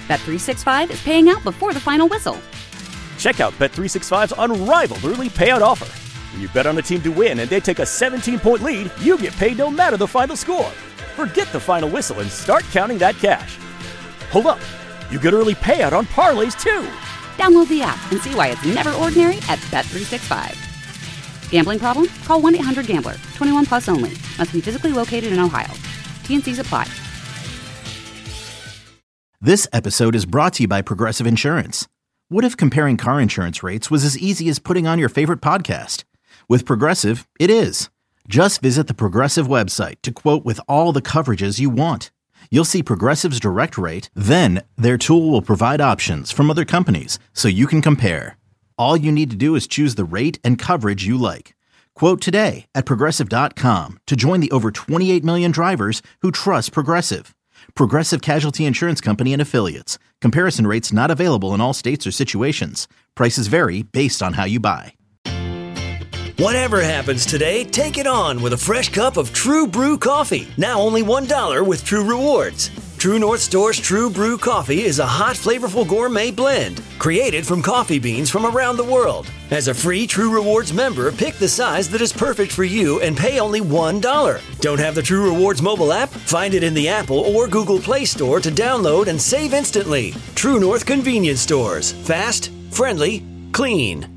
Bet365 is paying out before the final whistle. Check out Bet365's unrivaled early payout offer. When you bet on a team to win and they take a 17-point lead, you get paid no matter the final score. Forget the final whistle and start counting that cash. Hold up. You get early payout on parlays, too. Download the app and see why it's never ordinary at Bet365. Gambling problem? Call 1-800-GAMBLER. 21 plus only. Must be physically located in Ohio. T&Cs apply. This episode is brought to you by Progressive Insurance. What if comparing car insurance rates was as easy as putting on your favorite podcast? With Progressive, it is. Just visit the Progressive website to quote with all the coverages you want. You'll see Progressive's direct rate, then their tool will provide options from other companies so you can compare. All you need to do is choose the rate and coverage you like. Quote today at Progressive.com to join the over 28 million drivers who trust Progressive. Progressive Casualty Insurance Company and Affiliates. Comparison rates not available in all states or situations. Prices vary based on how you buy. Whatever happens today, take it on with a fresh cup of True Brew coffee. Now only $1 with True Rewards. True North Store's True Brew coffee is a hot, flavorful gourmet blend created from coffee beans from around the world. As a free True Rewards member, pick the size that is perfect for you and pay only $1. Don't have the True Rewards mobile app? Find it in the Apple or Google Play Store to download and save instantly. True North Convenience Stores. Fast, friendly, clean.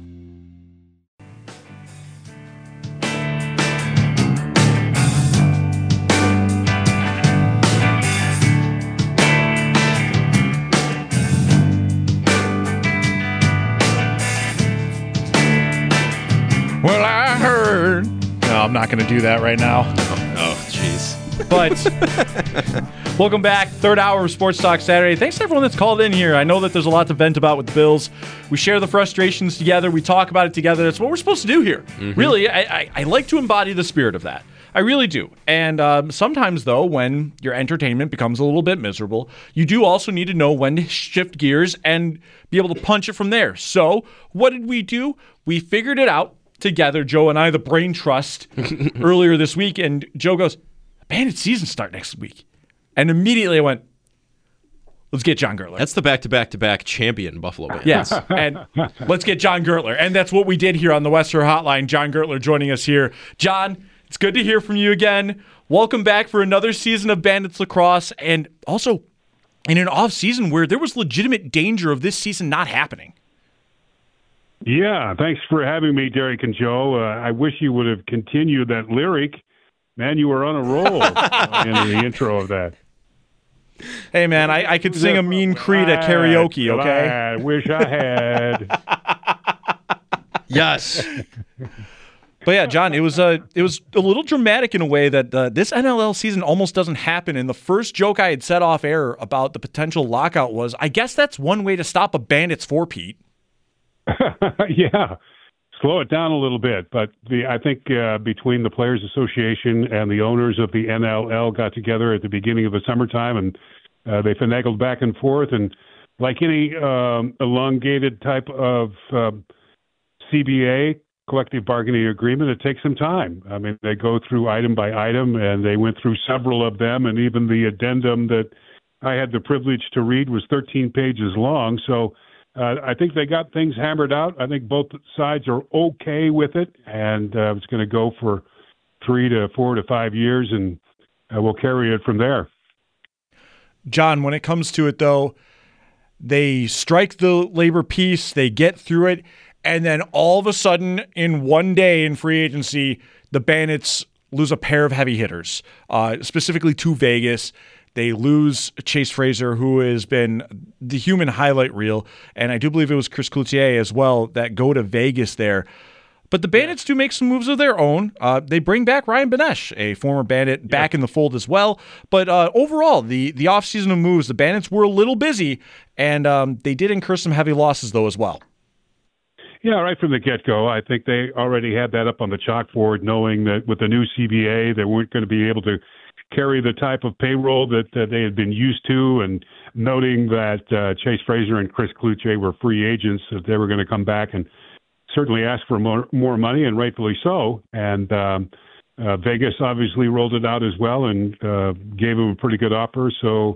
Well, I heard. No, I'm not going to do that right now. Oh, jeez. But welcome back. Third hour of Sports Talk Saturday. Thanks to everyone that's called in here. I know that there's a lot to vent about with the Bills. We share the frustrations together. We talk about it together. That's what we're supposed to do here. Mm-hmm. Really, I like to embody the spirit of that. I really do. And sometimes, though, when your entertainment becomes a little bit miserable, you do also need to know when to shift gears and be able to punch it from there. So what did we do? We figured it out together, Joe and I, the brain trust, earlier this week. And Joe goes, Bandits season start next week. And immediately I went, let's get John Gertler. That's the back-to-back-to-back champion Buffalo Bandits. Yes, and let's get John Gertler. And that's what we did here on the Western Hotline. John Gertler joining us here. John, it's good to hear from you again. Welcome back for another season of Bandits lacrosse, and also in an off-season where there was legitimate danger of this season not happening. Yeah, thanks for having me, Derek and Joe. I wish you would have continued that lyric. Man, you were on a roll in the intro of that. Hey, man, I could sing a Mean Creed at karaoke, okay? I wish I had. Yes. But yeah, John, it was a little dramatic in a way that this NLL season almost doesn't happen. And the first joke I had said off air about the potential lockout was, I guess that's one way to stop a Bandits four-peat. Yeah, slow it down a little bit. But I think between the Players Association and the owners of the NLL got together at the beginning of the summertime, and they finagled back and forth. And like any elongated type of CBA, collective bargaining agreement, it takes some time. I mean, they go through item by item, and they went through several of them, and even the addendum that I had the privilege to read was 13 pages long. So I think they got things hammered out. I think both sides are okay with it, and it's going to go for 3 to 4 to 5 years, and we'll carry it from there. John, when it comes to it, though, they strike the labor peace, they get through it, and then all of a sudden, in one day in free agency, the Bandits lose a pair of heavy hitters, specifically to Vegas. They lose Chase Fraser, who has been the human highlight reel, and I do believe it was Chris Cloutier as well that go to Vegas there. But the Bandits do make some moves of their own. They bring back Ryan Benesh, a former Bandit, back in the fold as well. But overall, the offseason of moves, the Bandits were a little busy, and they did incur some heavy losses, though, as well. Yeah, right from the get-go. I think they already had that up on the chalkboard, knowing that with the new CBA, they weren't going to be able to carry the type of payroll that they had been used to, and noting that Chase Fraser and Chris Cloutier were free agents, that they were going to come back and certainly ask for more money, and rightfully so. And Vegas obviously rolled it out as well and gave him a pretty good offer. So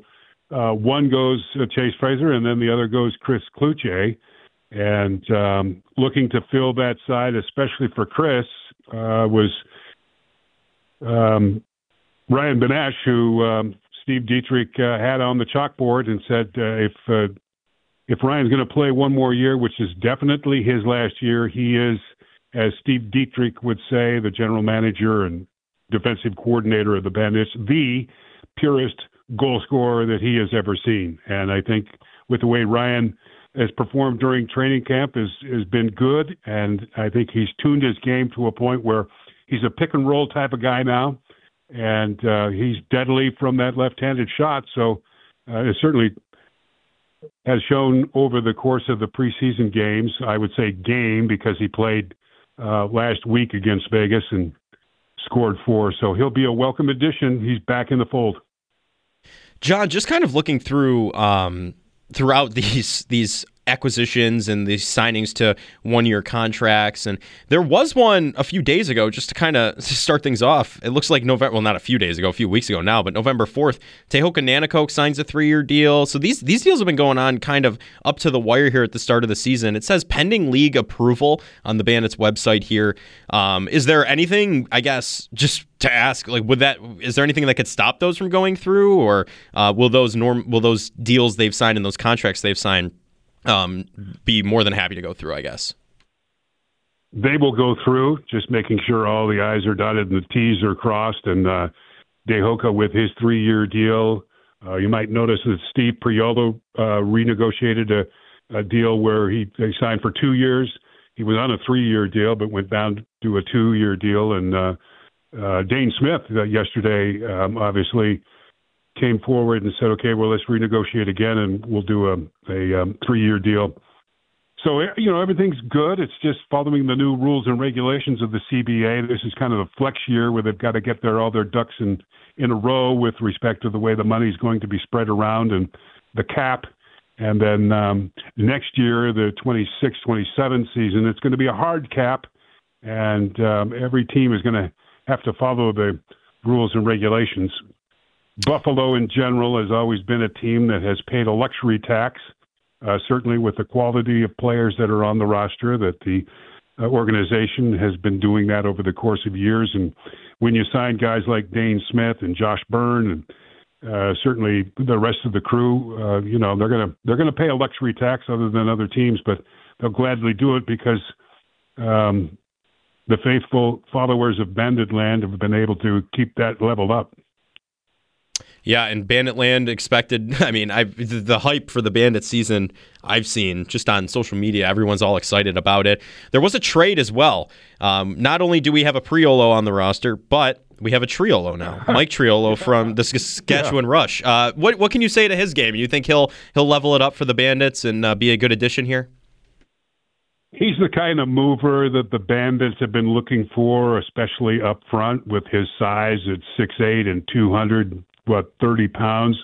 One goes Chase Fraser, and then the other goes Chris Cloutier. And looking to fill that side, especially for Chris, was Ryan Benesh, who Steve Dietrich had on the chalkboard and said if Ryan's going to play one more year, which is definitely his last year, he is, as Steve Dietrich would say, the general manager and defensive coordinator of the Bandits, the purest goal scorer that he has ever seen. And I think with the way Ryan has performed during training camp has been good, and I think he's tuned his game to a point where he's a pick and roll type of guy now, and he's deadly from that left-handed shot. So it certainly has shown over the course of the preseason games. I would say game because he played last week against Vegas and scored 4. So he'll be a welcome addition. He's back in the fold. John, just kind of looking through throughout these acquisitions and these signings to one-year contracts, and there was one a few days ago just to kind of start things off. It looks like November, well, not a few days ago, a few weeks ago now, but November 4th, Tehoka Nanticoke signs a 3-year deal. So these deals have been going on kind of up to the wire here at the start of the season. It says pending league approval on the Bandits website here. Is there anything, I guess, just to ask, like, is there anything that could stop those from going through, or will those deals they've signed and those contracts they've signed be more than happy to go through, I guess? They will go through, just making sure all the I's are dotted and the T's are crossed. And Tehoka with his 3-year deal, you might notice that Steve Priolo renegotiated a deal where they signed for 2 years. He was on a 3-year deal, but went down to a 2-year deal. And Dane Smith yesterday obviously came forward and said, okay, well, let's renegotiate again, and we'll do a 3-year deal. So, everything's good. It's just following the new rules and regulations of the CBA. This is kind of a flex year where they've got to get all their ducks in a row with respect to the way the money's going to be spread around and the cap. And then next year, the 26-27 season, it's going to be a hard cap, and every team is going to have to follow the rules and regulations. Buffalo in general has always been a team that has paid a luxury tax, certainly with the quality of players that are on the roster, that the organization has been doing that over the course of years. And when you sign guys like Dane Smith and Josh Byrne and certainly the rest of the crew, they're going to pay a luxury tax other than other teams, but they'll gladly do it because the faithful followers of Banditland have been able to keep that leveled up. Yeah, and Banditland expected, I mean, the hype for the Bandit season I've seen just on social media, everyone's all excited about it. There was a trade as well. Not only do we have a Priolo on the roster, but we have a Triolo now. Mike Triolo from the Saskatchewan Rush. What can you say to his game? You think he'll level it up for the Bandits and be a good addition here? He's the kind of mover that the Bandits have been looking for, especially up front with his size at 6'8" and 230 pounds.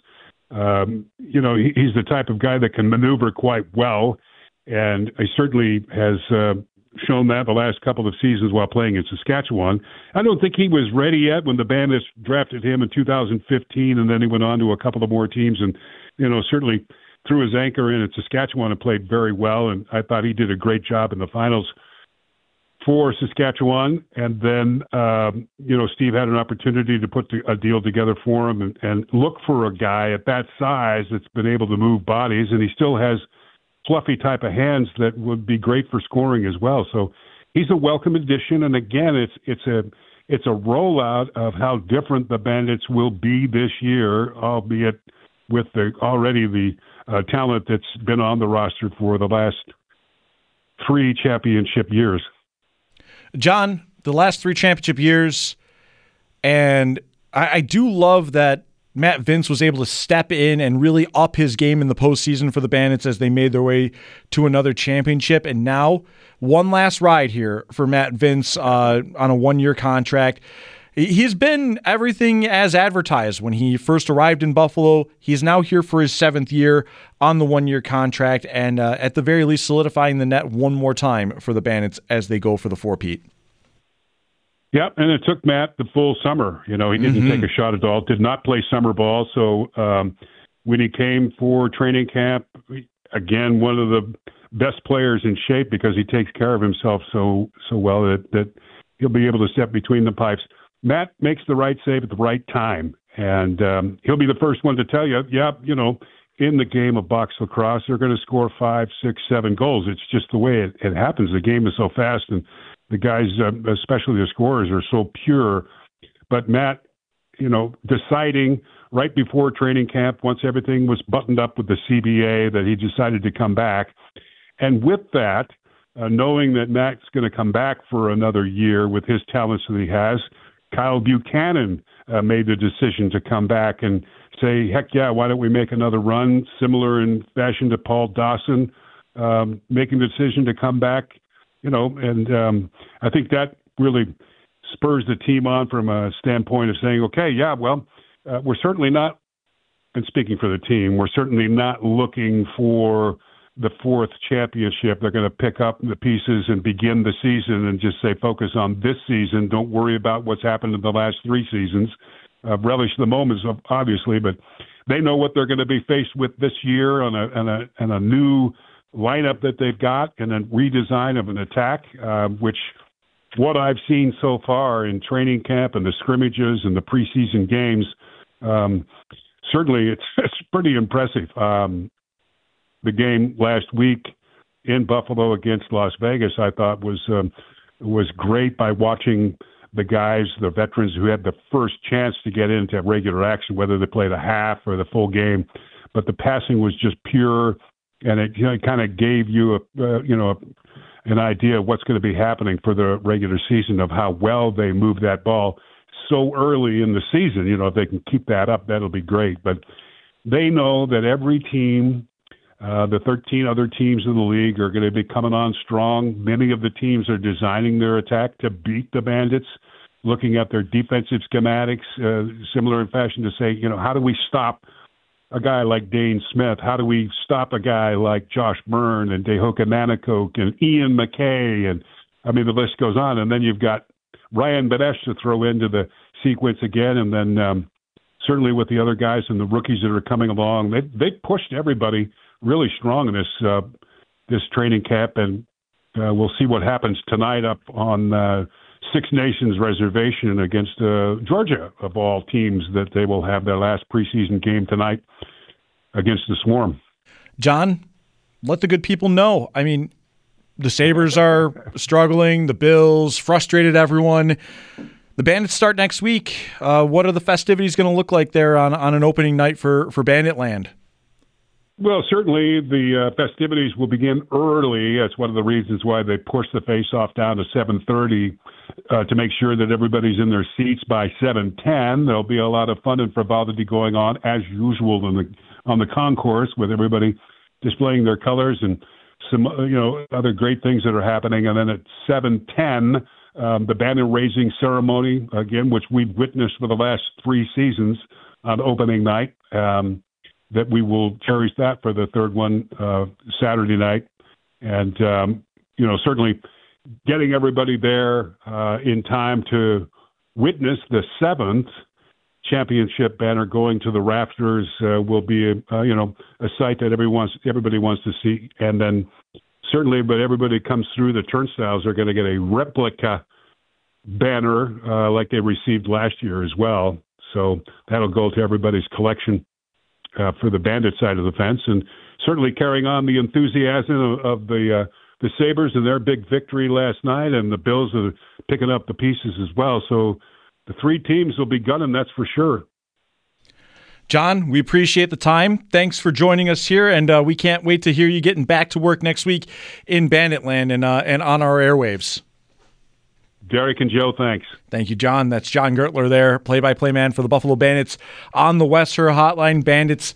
He's the type of guy that can maneuver quite well, and he certainly has shown that the last couple of seasons while playing in Saskatchewan. I don't think he was ready yet when the Bandits drafted him in 2015, and then he went on to a couple of more teams and, certainly threw his anchor in at Saskatchewan and played very well, and I thought he did a great job in the finals for Saskatchewan. And then, Steve had an opportunity to put a deal together for him and look for a guy at that size that's been able to move bodies, and he still has fluffy type of hands that would be great for scoring as well. So he's a welcome addition, and again, it's a rollout of how different the Bandits will be this year, albeit with the talent that's been on the roster for the last 3 championship years. John, the last 3 championship years, and I do love that Matt Vince was able to step in and really up his game in the postseason for the Bandits as they made their way to another championship. And now, one last ride here for Matt Vince on a 1-year contract. He's been everything as advertised when he first arrived in Buffalo. He's now here for his 7th year on the 1-year contract, and at the very least solidifying the net one more time for the Bandits as they go for the 4-peat. Yep, and it took Matt the full summer. He didn't take a shot at all, did not play summer ball, so when he came for training camp. Again, one of the best players in shape because he takes care of himself so well that he'll be able to step between the pipes. Matt makes the right save at the right time, and he'll be the first one to tell you, in the game of box lacrosse, they're going to score 5, 6, 7 goals. It's just the way it happens. The game is so fast, and the guys, especially the scorers, are so pure. But Matt, deciding right before training camp, once everything was buttoned up with the CBA, that he decided to come back. And with that, knowing that Matt's going to come back for another year with his talents that he has, Kyle Buchanan made the decision to come back and say, heck yeah, why don't we make another run, similar in fashion to Paul Dawson, making the decision to come back, and I think that really spurs the team on from a standpoint of saying, okay, yeah, well, we're certainly not, and speaking for the team, we're certainly not looking for the 4th championship. They're going to pick up the pieces and begin the season and just say, focus on this season. Don't worry about what's happened in the last 3 seasons. Relish the moments, obviously, but they know what they're going to be faced with this year on a new lineup that they've got and a redesign of an attack, which what I've seen so far in training camp and the scrimmages and the preseason games, certainly it's pretty impressive. The game last week in Buffalo against Las Vegas, I thought was great by watching the guys, the veterans who had the first chance to get into regular action, whether they played a half or the full game. But the passing was just pure, and it kind of gave you an idea of what's going to be happening for the regular season, of how well they move that ball so early in the season. If they can keep that up, that'll be great. But they know that every team, the 13 other teams in the league, are going to be coming on strong. Many of the teams are designing their attack to beat the Bandits, looking at their defensive schematics, similar in fashion to say, how do we stop a guy like Dane Smith? How do we stop a guy like Josh Byrne and Dehoka Nanakok and Ian McKay? And I mean, the list goes on. And then you've got Ryan Badesh to throw into the sequence again. And then certainly with the other guys and the rookies that are coming along, they pushed everybody really strong in this training camp. And we'll see what happens tonight up on Six Nations Reservation against Georgia, of all teams, that they will have their last preseason game tonight against the Swarm. John, let the good people know. I mean, the Sabres are struggling, the Bills, frustrated everyone. The Bandits start next week. What are the festivities going to look like there on an opening night for Bandit Land? Well, certainly the festivities will begin early. That's one of the reasons why they pushed the face-off down to 7:30 to make sure that everybody's in their seats by 7:10. There'll be a lot of fun and frivolity going on, as usual, on the concourse, with everybody displaying their colors and some other great things that are happening. And then at 7:10, the banner-raising ceremony, again, which we've witnessed for the last 3 seasons on opening night. That we will cherish that for the third one Saturday night. And, certainly getting everybody there in time to witness the 7th championship banner going to the rafters will be, a sight that everybody wants to see. And then certainly, but everybody comes through the turnstiles are going to get a replica banner like they received last year as well. So that'll go to everybody's collection for the Bandit side of the fence, and certainly carrying on the enthusiasm of the Sabres and their big victory last night, and the Bills are picking up the pieces as well. So the 3 teams will be gunning, that's for sure. John, we appreciate the time. Thanks for joining us here, and we can't wait to hear you getting back to work next week in Bandit Land and on our airwaves. Derek and Joe, thanks. Thank you, John. That's John Gertler there, play-by-play man for the Buffalo Bandits on the Western Hotline. Bandits,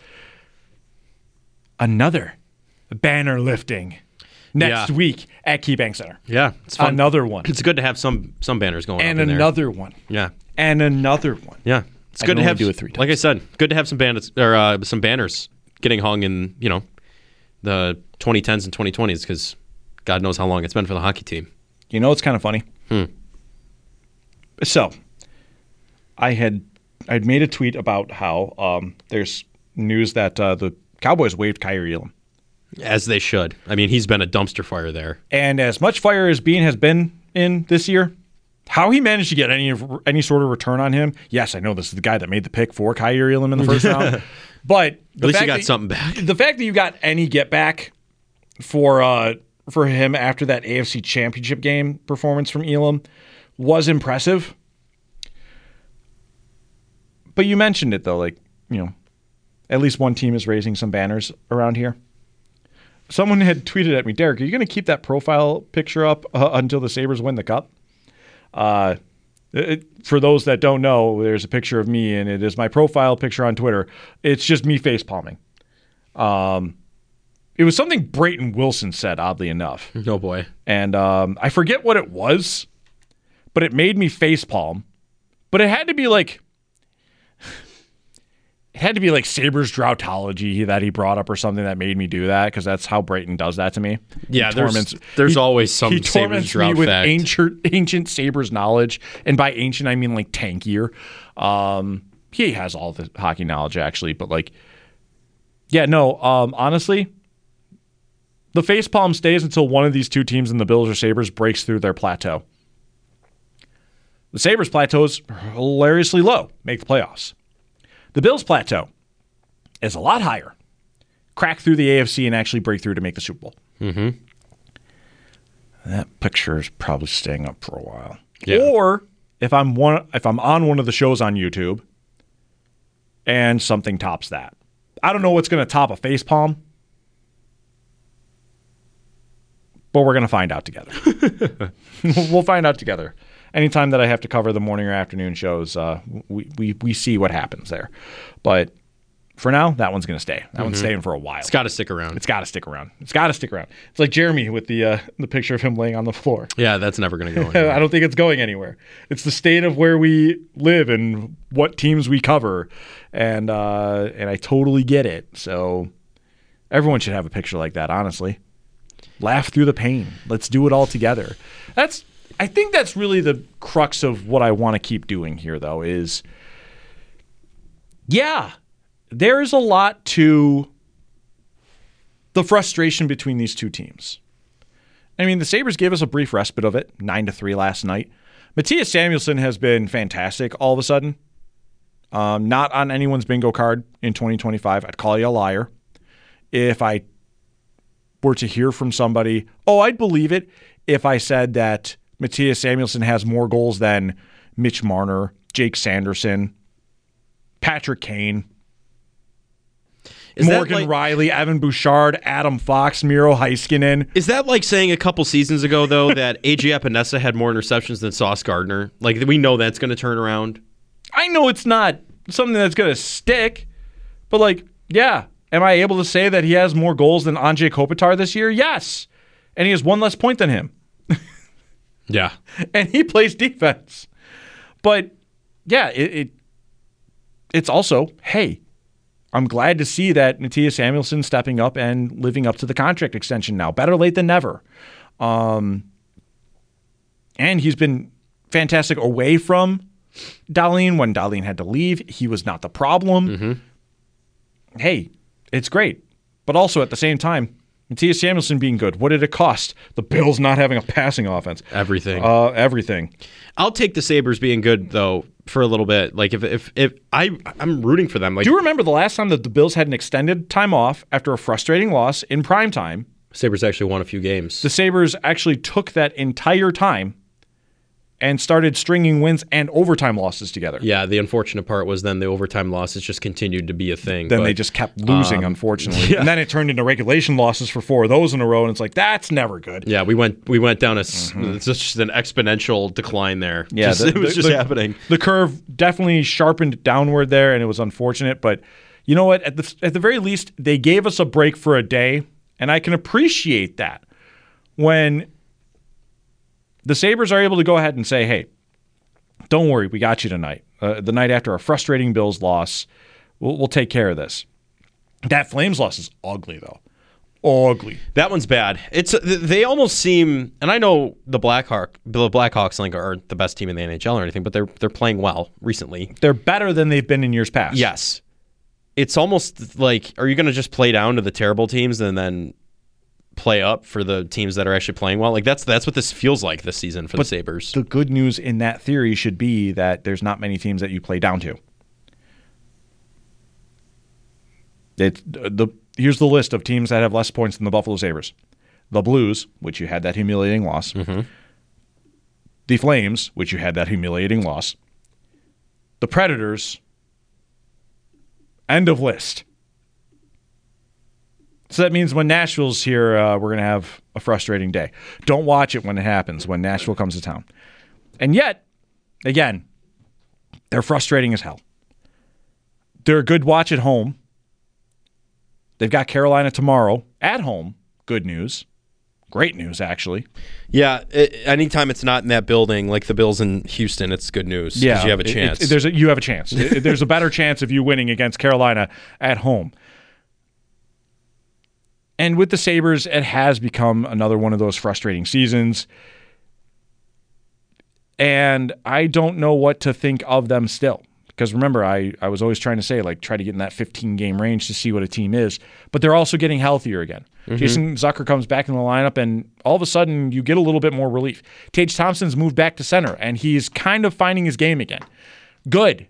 another banner lifting next week at KeyBank Center. Yeah, it's fun. Another one. It's good to have some banners going and up in there. And another one. Yeah. And another one. Yeah. It's good to have, do it 3 times. Like I said, good to have some bandits or some banners getting hung in, the 2010s and 2020s, because God knows how long it's been for the hockey team. It's kind of funny. So, I'd made a tweet about how there's news that the Cowboys waived Kyrie Elam. As they should. I mean, he's been a dumpster fire there. And as much fire as Bean has been in this year, how he managed to get any sort of return on him, yes, I know this is the guy that made the pick for Kyrie Elam in the first round, but at least you got something back. The fact that you got any get back for him after that AFC Championship game performance from Elam was impressive. But you mentioned it, though, like, at least one team is raising some banners around here. Someone had tweeted at me, Derek, are you going to keep that profile picture up until the Sabres win the Cup? For those that don't know, there's a picture of me, and it is my profile picture on Twitter. It's just me face palming. It was something Brayton Wilson said, oddly enough. Oh, boy. And I forget what it was, but it made me face palm. But it had to be like... It had to be like Sabres droughtology that he brought up or something that made me do that, because that's how Brayton does that to me. Yeah, there's always some he Sabres torments drought me with fact. ancient Sabres knowledge, and by ancient I mean like tankier. He has all the hockey knowledge actually, but honestly, the facepalm stays until one of these two teams in the Bills or Sabres breaks through their plateau. The Sabres plateau is hilariously low, make the playoffs. The Bills' plateau is a lot higher. Crack through the AFC and actually break through to make the Super Bowl. Mm-hmm. That picture is probably staying up for a while. Yeah. Or if I'm on one of the shows on YouTube and something tops that. I don't know what's going to top a facepalm, but we're going to find out together. We'll find out together. Anytime that I have to cover the morning or afternoon shows, we see what happens there. But for now, that one's going to stay. That one's staying for a while. It's got to stick around. It's got to stick around. It's like Jeremy with the picture of him laying on the floor. Yeah, that's never going to go anywhere. I don't think it's going anywhere. It's the state of where we live and what teams we cover, and I totally get it. So everyone should have a picture like that, honestly. Laugh through the pain. Let's do it all together. I think that's really the crux of what I want to keep doing here, though, is, there is a lot to the frustration between these two teams. I mean, the Sabres gave us a brief respite of it, 9-3 last night. Matthias Samuelsson has been fantastic all of a sudden. Not on anyone's bingo card in 2025. I'd call you a liar. If I were to hear from somebody, I'd believe it if I said that Matthias Samuelsson has more goals than Mitch Marner, Jake Sanderson, Patrick Kane, Morgan Riley, Evan Bouchard, Adam Fox, Miro Heiskanen. Is that like saying a couple seasons ago, though, that A.J. Epinesa had more interceptions than Sauce Gardner? Like, we know that's going to turn around. I know it's not something that's going to stick, but am I able to say that he has more goals than Anze Kopitar this year? Yes. And he has one less point than him. Yeah. And he plays defense. But, it's also, hey, I'm glad to see that Matthias Samuelsson stepping up and living up to the contract extension now. Better late than never. And he's been fantastic away from Dahlin. When Dahlin had to leave, he was not the problem. Mm-hmm. Hey, it's great. But also at the same time, Matthias Samuelsson being good. What did it cost? The Bills not having a passing offense. Everything. Everything. I'll take the Sabres being good, though, for a little bit. Like, if I'm rooting for them. Like, do you remember the last time that the Bills had an extended time off after a frustrating loss in prime time? Sabres actually won a few games. The Sabres actually took that entire time and started stringing wins and overtime losses together. Yeah, the unfortunate part was then the overtime losses just continued to be a thing. Then they just kept losing, unfortunately. Yeah. And then it turned into regulation losses for 4 of those in a row, and it's like, that's never good. Yeah, we went down it's just an exponential decline there. Yeah, it was just happening. The curve definitely sharpened downward there, and it was unfortunate. But you know what? At the very least, they gave us a break for a day, and I can appreciate that when the Sabres are able to go ahead and say, hey, don't worry, we got you tonight. The night after a frustrating Bills loss, we'll take care of this. That Flames loss is ugly, though. Ugly. That one's bad. They almost seem, and I know the Blackhawks aren't the best team in the NHL or anything, but they're playing well recently. They're better than they've been in years past. Yes. it's almost like, are you going to just play down to the terrible teams and then play up for the teams that are actually playing well? Like that's what this feels like this season for the Sabres. The good news in that theory should be that there's not many teams that you play down to. Here's the list of teams that have less points than the Buffalo Sabres. The Blues, which you had that humiliating loss. Mm-hmm. The Flames, which you had that humiliating loss. The Predators. End of list. So that means when Nashville's here, we're going to have a frustrating day. Don't watch it when it happens, when Nashville comes to town. And yet, again, they're frustrating as hell. They're a good watch at home. They've got Carolina tomorrow at home. Good news. Great news, actually. Yeah, anytime it's not in that building, like the Bills in Houston, it's good news because you have a chance. You have a chance. There's a better chance of you winning against Carolina at home. And with the Sabres, it has become another one of those frustrating seasons. And I don't know what to think of them still. Because remember, I was always trying to say, like, try to get in that 15-game range to see what a team is. But they're also getting healthier again. Mm-hmm. Jason Zucker comes back in the lineup, and all of a sudden, you get a little bit more relief. Tage Thompson's moved back to center, and he's kind of finding his game again. Good.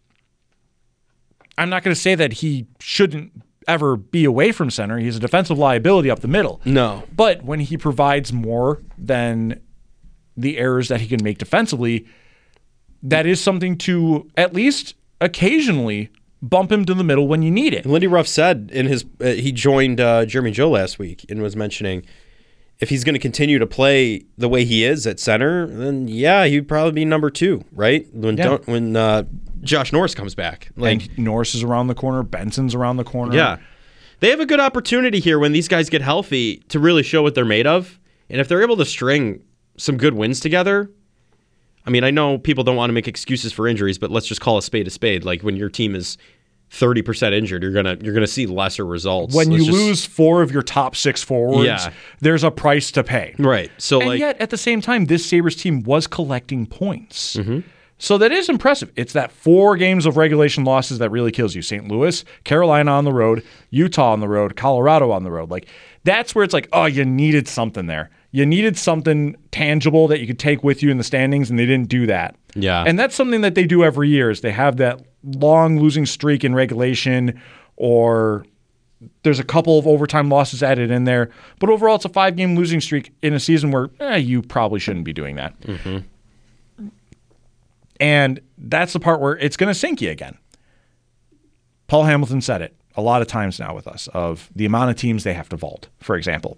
I'm not going to say that he shouldn't ever be away from center. He's a defensive liability up the middle. No. But when he provides more than the errors that he can make defensively, that is something to at least occasionally bump him to the middle when you need it. Lindy Ruff said in his he joined Jeremy Joe last week and was mentioning if he's going to continue to play the way he is at center, then yeah, he'd probably be number 2, right? When Josh Norris comes back. And Norris is around the corner, Benson's around the corner. Yeah. They have a good opportunity here when these guys get healthy to really show what they're made of. And if they're able to string some good wins together, I mean, I know people don't want to make excuses for injuries, but let's just call a spade a spade. Like when your team is 30% injured, you're gonna see lesser results. When you lose 4 of your top 6 forwards, there's a price to pay. Right. So and yet at the same time, this Sabres team was collecting points. Mm-hmm. So that is impressive. It's that 4 games of regulation losses that really kills you. St. Louis, Carolina on the road, Utah on the road, Colorado on the road. Like that's where it's like, oh, you needed something there. You needed something tangible that you could take with you in the standings, and they didn't do that. Yeah. And that's something that they do every year is they have that long losing streak in regulation, or there's a couple of overtime losses added in there. But overall, it's a 5-game losing streak in a season where you probably shouldn't be doing that. Mm-hmm. And that's the part where it's going to sink you again. Paul Hamilton said it a lot of times now with us of the amount of teams they have to vault, for example.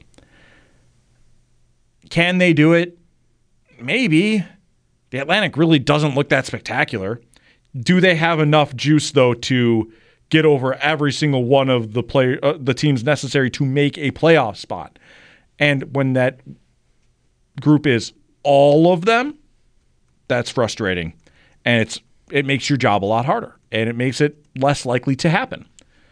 Can they do it? Maybe. The Atlantic really doesn't look that spectacular. Do they have enough juice, though, to get over every single one of the teams necessary to make a playoff spot? And when that group is all of them, that's frustrating. And it makes your job a lot harder, and it makes it less likely to happen.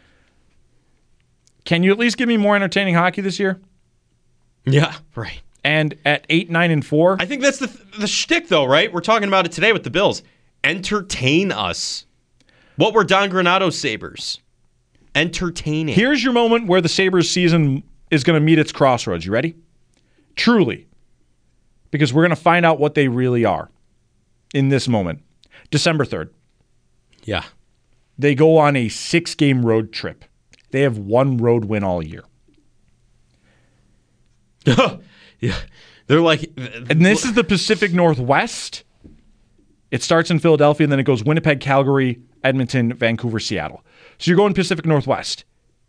Can you at least give me more entertaining hockey this year? Yeah, right. And at 8, 9, and 4, I think that's the shtick, though, right? We're talking about it today with the Bills. Entertain us. What were Don Granato's Sabres? Entertaining. Here's your moment where the Sabres season is going to meet its crossroads. You ready? Truly. Because we're going to find out what they really are in this moment. December 3rd. Yeah. They go on a 6-game road trip. They have 1 road win all year. Yeah, they're like... And this is the Pacific Northwest. It starts in Philadelphia, and then it goes Winnipeg, Calgary, Edmonton, Vancouver, Seattle. So you're going Pacific Northwest.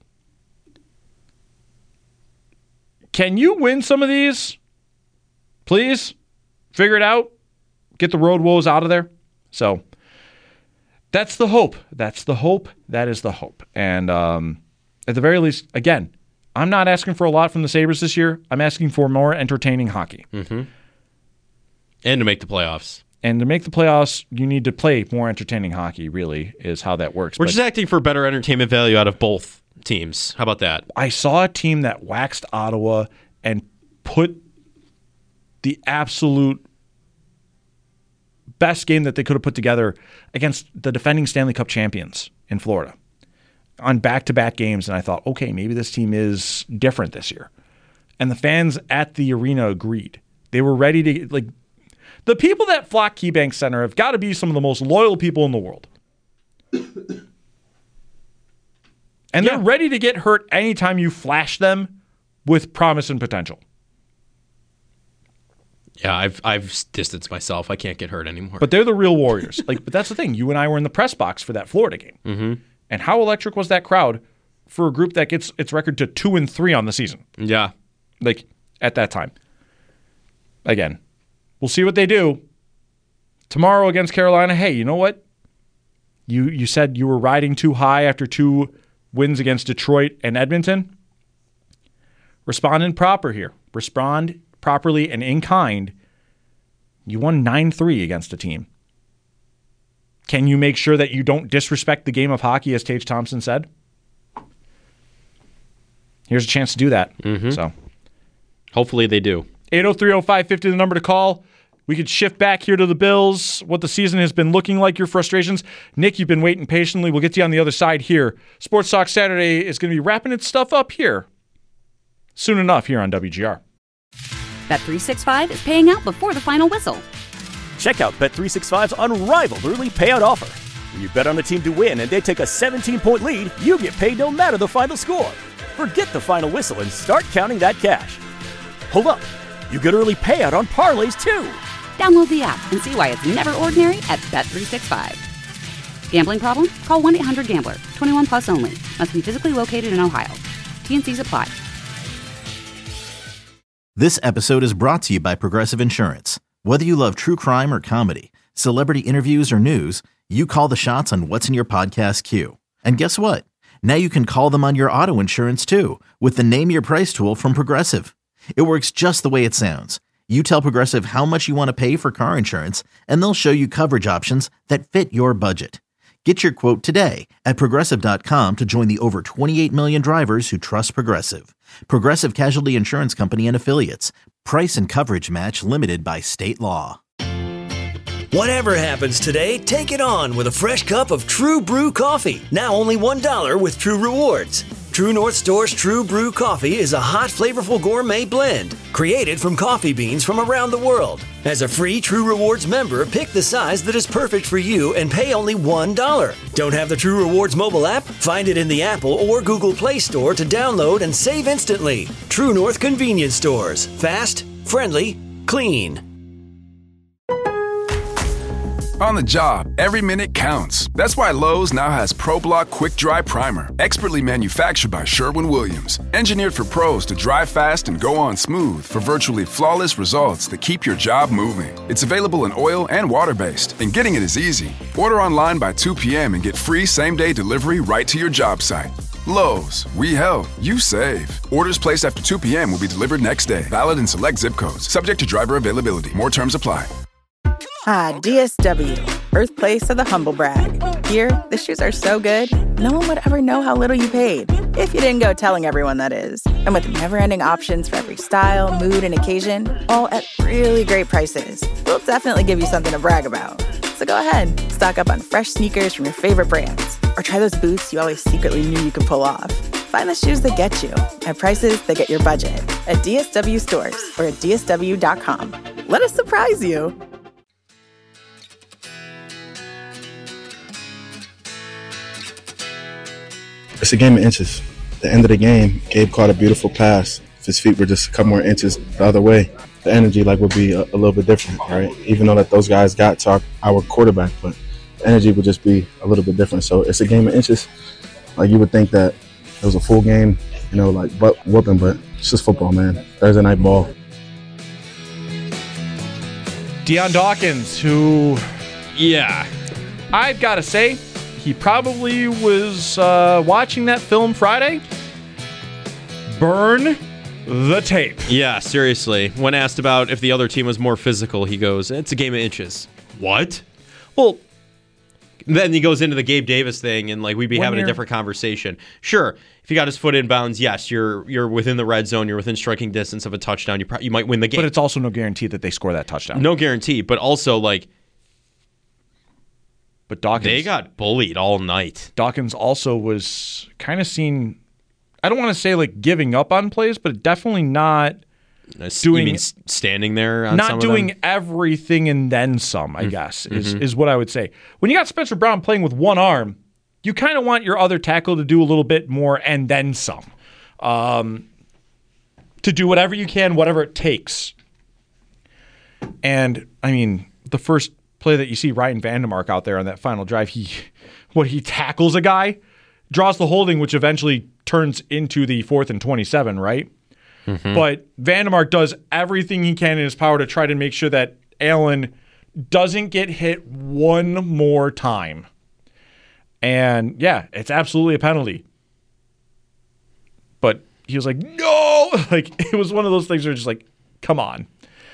Can you win some of these? Please? Figure it out. Get the road woes out of there. So that's the hope. That's the hope. That is the hope. And at the very least, again, I'm not asking for a lot from the Sabres this year. I'm asking for more entertaining hockey. Mm-hmm. And to make the playoffs. And to make the playoffs, you need to play more entertaining hockey, really, is how that works. We're just acting for better entertainment value out of both teams. How about that? I saw a team that waxed Ottawa and put the absolute best game that they could have put together against the defending Stanley Cup champions in Florida. on back-to-back games, and I thought, okay, maybe this team is different this year. And the fans at the arena agreed. They were ready to, like, the people that flock KeyBank Center have got to be some of the most loyal people in the world. And they're ready to get hurt anytime you flash them with promise and potential. Yeah, I've distanced myself. I can't get hurt anymore. But they're the real Warriors. But that's the thing. You and I were in the press box for that Florida game. Mm-hmm. And how electric was that crowd for a group that gets its record to 2-3 on the season? Yeah. At that time. Again, we'll see what they do. Tomorrow against Carolina, hey, you know what? You said you were riding too high after 2 wins against Detroit and Edmonton. Respond in proper here. Respond properly and in kind. You won 9-3 against a team. Can you make sure that you don't disrespect the game of hockey, as Tage Thompson said? Here's a chance to do that. Mm-hmm. So, hopefully they do. 803-0550, the number to call. We could shift back here to the Bills, what the season has been looking like, your frustrations. Nick, you've been waiting patiently. We'll get to you on the other side here. Sports Talk Saturday is going to be wrapping its stuff up here soon enough here on WGR. Bet365 is paying out before the final whistle. Check out Bet365's unrivaled early payout offer. When you bet on a team to win and they take a 17-point lead, you get paid no matter the final score. Forget the final whistle and start counting that cash. Hold up. You get early payout on parlays, too. Download the app and see why it's never ordinary at Bet365. Gambling problem? Call 1-800-GAMBLER. 21 plus only. Must be physically located in Ohio. T&Cs apply. This episode is brought to you by Progressive Insurance. Whether you love true crime or comedy, celebrity interviews or news, you call the shots on what's in your podcast queue. And guess what? Now you can call them on your auto insurance too with the Name Your Price tool from Progressive. It works just the way it sounds. You tell Progressive how much you want to pay for car insurance, and they'll show you coverage options that fit your budget. Get your quote today at Progressive.com to join the over 28 million drivers who trust Progressive. Progressive Casualty Insurance Company and Affiliates. Price and coverage match limited by state law. Whatever happens today, take it on with a fresh cup of True Brew coffee. Now only $1 with True Rewards. True North Store's True Brew coffee is a hot, flavorful gourmet blend created from coffee beans from around the world. As a free True Rewards member, pick the size that is perfect for you and pay only $1. Don't have the True Rewards mobile app? Find it in the Apple or Google Play Store to download and save instantly. True North Convenience Stores. Fast, friendly, clean. On the job, every minute counts. That's why Lowe's now has ProBlock Quick Dry Primer, expertly manufactured by Sherwin-Williams. Engineered for pros to dry fast and go on smooth for virtually flawless results that keep your job moving. It's available in oil and water-based, and getting it is easy. Order online by 2 p.m. and get free same-day delivery right to your job site. Lowe's, we help, you save. Orders placed after 2 p.m. will be delivered next day. Valid in select zip codes. Subject to driver availability. More terms apply. Ah, DSW, birthplace of the humble brag. Here, the shoes are so good, no one would ever know how little you paid. If you didn't go telling everyone, that is. And with never-ending options for every style, mood, and occasion, all at really great prices, we'll definitely give you something to brag about. So go ahead, stock up on fresh sneakers from your favorite brands, or try those boots you always secretly knew you could pull off. Find the shoes that get you at prices that get your budget at DSW stores or at DSW.com. Let us surprise you. It's a game of inches. At the end of the game, Gabe caught a beautiful pass. If his feet were just a couple more inches the other way, the energy would be a little bit different, right? Even though that those guys got to our quarterback, but the energy would just be a little bit different. So it's a game of inches. You would think that it was a full game, butt whooping, but it's just football, man. Thursday night ball. Deion Dawkins, who, I've got to say, he probably was watching that film Friday. Burn the tape. Yeah, seriously. When asked about if the other team was more physical, he goes, it's a game of inches. What? Well, then he goes into the Gabe Davis thing, and we'd be having a different conversation. Sure, if he got his foot in bounds, yes, you're within the red zone, you're within striking distance of a touchdown, you might win the game. But it's also no guarantee that they score that touchdown. No guarantee, but also But Dawkins, they got bullied all night. Dawkins also was kind of seen, I don't want to say like giving up on plays, but definitely not doing, you mean standing there on not some doing of them? everything and then some, I guess, is what I would say. When you got Spencer Brown playing with one arm, you kind of want your other tackle to do a little bit more and then some. To do whatever you can, whatever it takes. And, I mean, the first play that you see Ryan Vandemark out there on that final drive, he tackles a guy, draws the holding, which eventually turns into the 4th and 27, right? But Vandemark does everything he can in his power to try to make sure that Allen doesn't get hit one more time. And, yeah, it's absolutely a penalty. But he was like, no! Like, it was one of those things where just like, come on.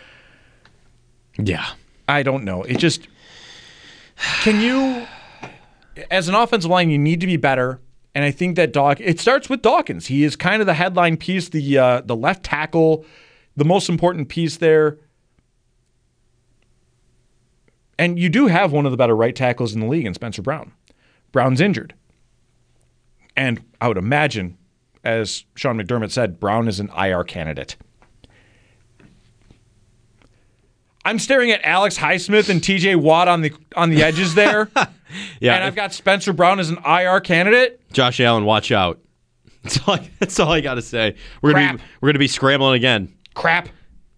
Yeah. I don't know. It just, can you, as an offensive line, you need to be better. And I think that it starts with Dawkins. He is kind of the headline piece, the left tackle, the most important piece there. And you do have one of the better right tackles in the league in Spencer Brown. Brown's injured. And I would imagine, as Sean McDermott said, Brown is an IR candidate. I'm staring at Alex Highsmith and TJ Watt on the edges there. Yeah, and I've got Spencer Brown as an IR candidate. Josh Allen, watch out. That's all I got to say. We're gonna be scrambling again. Crap.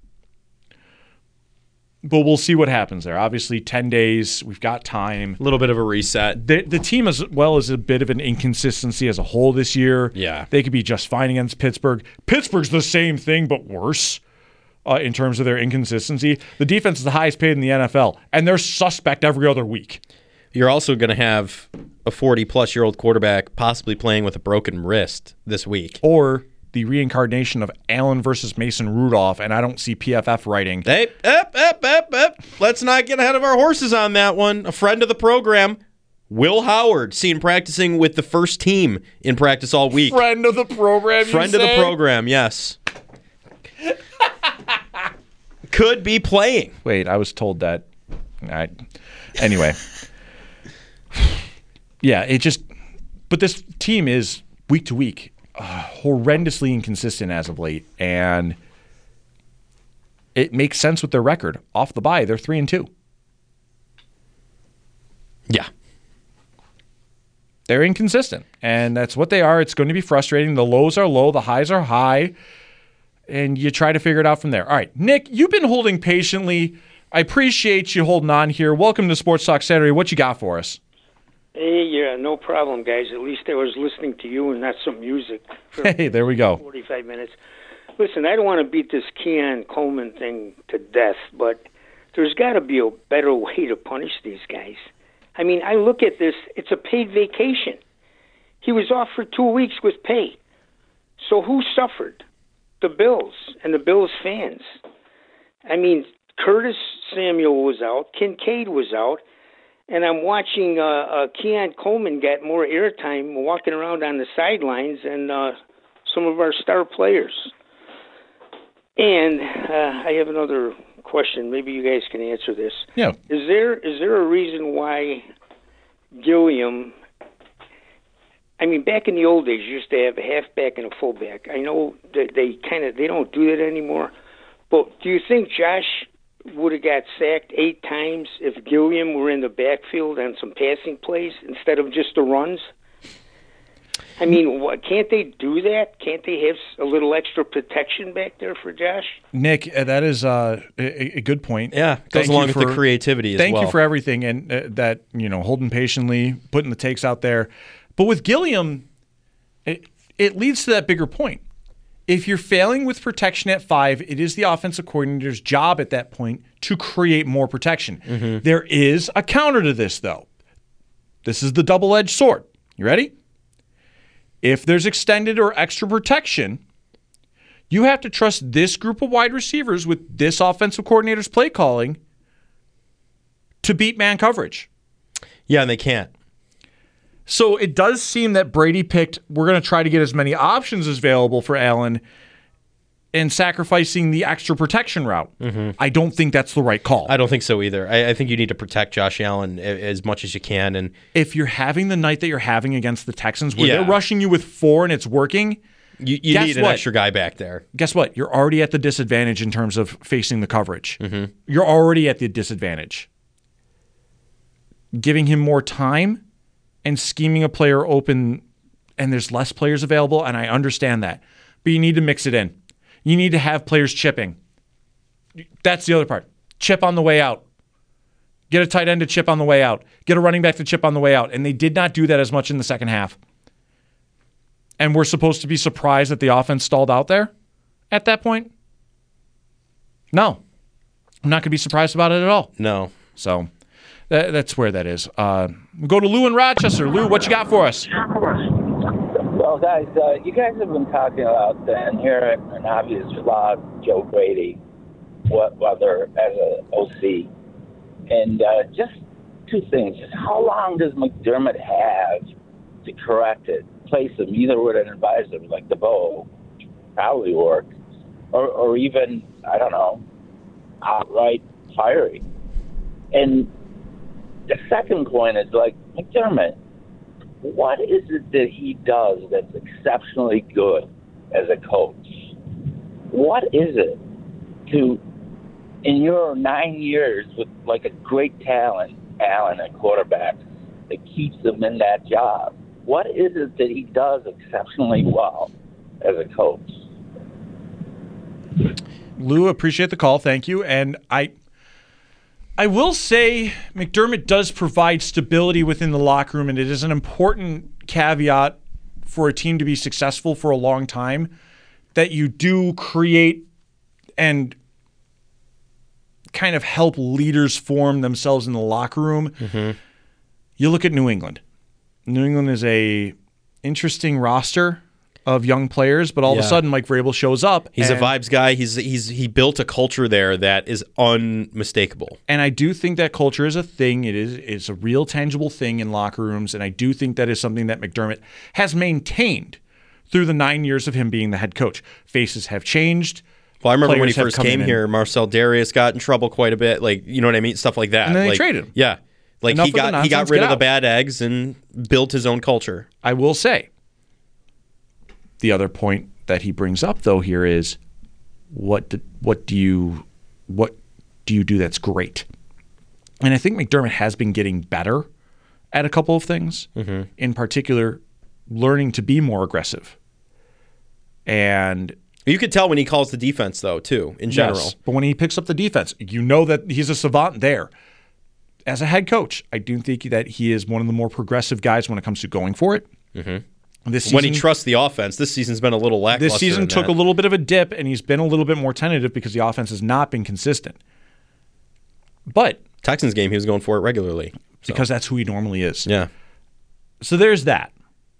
But we'll see what happens there. Obviously, 10 days. We've got time. A little bit of a reset. The team, as well, is a bit of an inconsistency as a whole this year. Yeah. They could be just fine against Pittsburgh. Pittsburgh's the same thing, but worse in terms of their inconsistency. The defense is the highest paid in the NFL, and they're suspect every other week. You're also going to have a 40-plus-year-old quarterback possibly playing with a broken wrist this week. Or the reincarnation of Allen versus Mason Rudolph, and I don't see PFF writing. Hey, let's not get ahead of our horses on that one. A friend of the program, Will Howard, seen practicing with the first team in practice all week. Friend of the program, Friend of the program, yes. Could be playing. Wait, I was told that. Anyway. Yeah, but this team is week to week horrendously inconsistent as of late, and it makes sense with their record. Off the bye, they're 3-2. Yeah. They're inconsistent, and that's what they are. It's going to be frustrating. The lows are low, the highs are high, and you try to figure it out from there. All right, Nick, you've been holding patiently. I appreciate you holding on here. Welcome to Sports Talk Saturday. What you got for us? Hey, yeah, no problem, guys. At least I was listening to you and not some music. Hey, there we go. 45 minutes. Listen, I don't want to beat this Keon Coleman thing to death, but there's got to be a better way to punish these guys. I mean, I look at this, it's a paid vacation. He was off for 2 weeks with pay. So who suffered? The Bills and the Bills fans. I mean, Curtis Samuel was out, Kincaid was out, and I'm watching Keon Coleman get more airtime walking around on the sidelines than some of our star players. And I have another question. Maybe you guys can answer this. Yeah. Is there a reason why Gilliam? I mean, back in the old days, you used to have a halfback and a fullback. I know that they don't do that anymore. But do you think Josh would have got sacked 8 times if Gilliam were in the backfield on some passing plays instead of just the runs? I mean, can't they do that? Can't they have a little extra protection back there for Josh? Nick, that is a good point. Yeah, goes along with the creativity as well. Thank you for everything, and that, holding patiently, putting the takes out there. But with Gilliam, it leads to that bigger point. If you're failing with protection at 5, it is the offensive coordinator's job at that point to create more protection. Mm-hmm. There is a counter to this, though. This is the double-edged sword. You ready? If there's extended or extra protection, you have to trust this group of wide receivers with this offensive coordinator's play calling to beat man coverage. Yeah, and they can't. So it does seem that Brady picked, we're going to try to get as many options as available for Allen. and sacrificing the extra protection route. I don't think that's the right call. I don't think so either. I think you need to protect Josh Allen as much as you can. And if you're having the night that you're having against the Texans, where they're rushing you with 4 and it's working, you need an extra guy back there. Guess what? You're already at the disadvantage in terms of facing the coverage. You're already at the disadvantage. Giving him more time and scheming a player open, and there's less players available, and I understand that. But you need to mix it in. You need to have players chipping. That's the other part. Chip on the way out. Get a tight end to chip on the way out. Get a running back to chip on the way out. And they did not do that as much in the second half. And we're supposed to be surprised that the offense stalled out there at that point? No. I'm not going to be surprised about it at all. No. So that's where that is. Go to Lou in Rochester. Lou, what you got for us? Well, guys, you guys have been talking about inherent and obvious flaw of Joe Brady, whether as an OC. And just two things. Just how long does McDermott have to correct it? Place him either with an advisor like DeBoer, probably work, or even, I don't know, outright firing. And the second point is, like, McDermott, what is it that he does that's exceptionally good as a coach? What is it to, in your 9 years with like a great talent, Allen at quarterback, that keeps him in that job? What is it that he does exceptionally well as a coach? Lou, appreciate the call. Thank you. And I will say McDermott does provide stability within the locker room, and it is an important caveat for a team to be successful for a long time that you do create and kind of help leaders form themselves in the locker room. You look at New England. New England is a interesting roster of young players, but all of a sudden Mike Vrabel shows up. He's a vibes guy. He built a culture there that is unmistakable. And I do think that culture is a thing. It's a real tangible thing in locker rooms, and I do think that is something that McDermott has maintained through the 9 years of him being the head coach. Faces have changed. Well, I remember when he first came here, Marcel Darius got in trouble quite a bit. Like, you know what I mean? Stuff like that. And then they traded him. Yeah. Like, he got rid of the bad eggs and built his own culture. I will say, the other point that he brings up, though, here is what do you do that's great? And I think McDermott has been getting better at a couple of things. In particular, learning to be more aggressive. And you could tell when he calls the defense, though, too, in general. Yes, but when he picks up the defense, you know that he's a savant there. As a head coach, I do think that he is one of the more progressive guys when it comes to going for it. This season, when he trusts the offense, this season's been a little lackluster. This season took a little bit of a dip, and he's been a little bit more tentative because the offense has not been consistent. But Texans game, he was going for it regularly. Because that's who he normally is. Yeah. So there's that.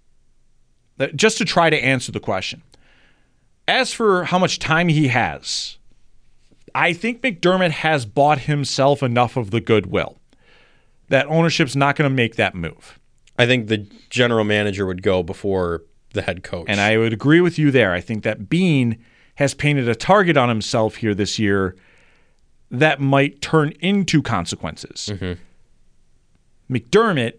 Just to try to answer the question. As for how much time he has, I think McDermott has bought himself enough of the goodwill that ownership's not going to make that move. I think the general manager would go before the head coach. And I would agree with you there. I think that Beane has painted a target on himself here this year that might turn into consequences. McDermott,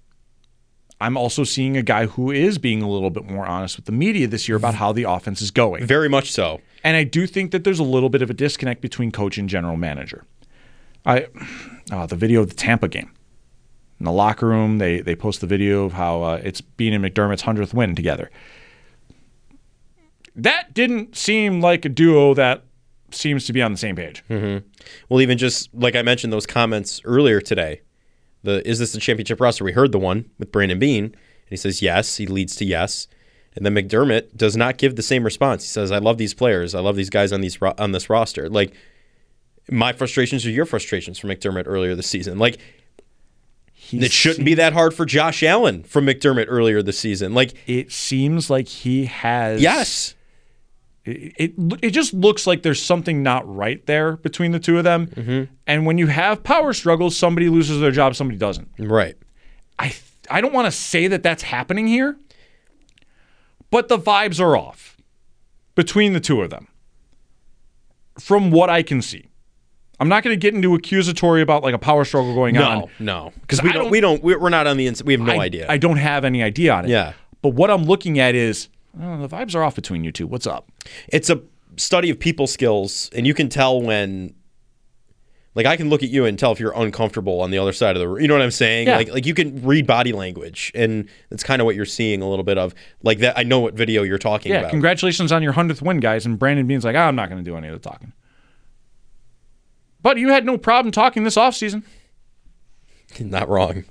I'm also seeing a guy who is being a little bit more honest with the media this year about how the offense is going. Very much so. And I do think that there's a little bit of a disconnect between coach and general manager. The video of the Tampa game. In the locker room, they post the video of how it's Beane and McDermott's 100th win together. That didn't seem like a duo that seems to be on the same page. Well, even just like I mentioned those comments earlier today, is this the championship roster? We heard the one with Brandon Beane, and he says yes. He leads to yes. And then McDermott does not give the same response. He says, I love these players. I love these guys on this roster. Like, my frustrations are your frustrations for McDermott earlier this season. Like, it shouldn't be that hard for Josh Allen from McDermott earlier this season. Like, it seems like he has. Yes. It just looks like there's something not right there between the two of them. And when you have power struggles, somebody loses their job, somebody doesn't. Right. I don't want to say that that's happening here, but the vibes are off between the two of them. from what I can see. I'm not going to get into accusatory about like a power struggle going on. No, because we're not on the inside. We have no idea. I don't have any idea on it. Yeah. But what I'm looking at is the vibes are off between you two. What's up? It's a study of people skills, and you can tell when, like, I can look at you and tell if you're uncomfortable on the other side of the room. You know what I'm saying? Yeah. Like you can read body language, and that's kind of what you're seeing a little bit of. Like that, I know what video you're talking about. Yeah, congratulations on your 100th win, guys. And Brandon Beane's like, I'm not going to do any of the talking. But you had no problem talking this offseason. Not wrong.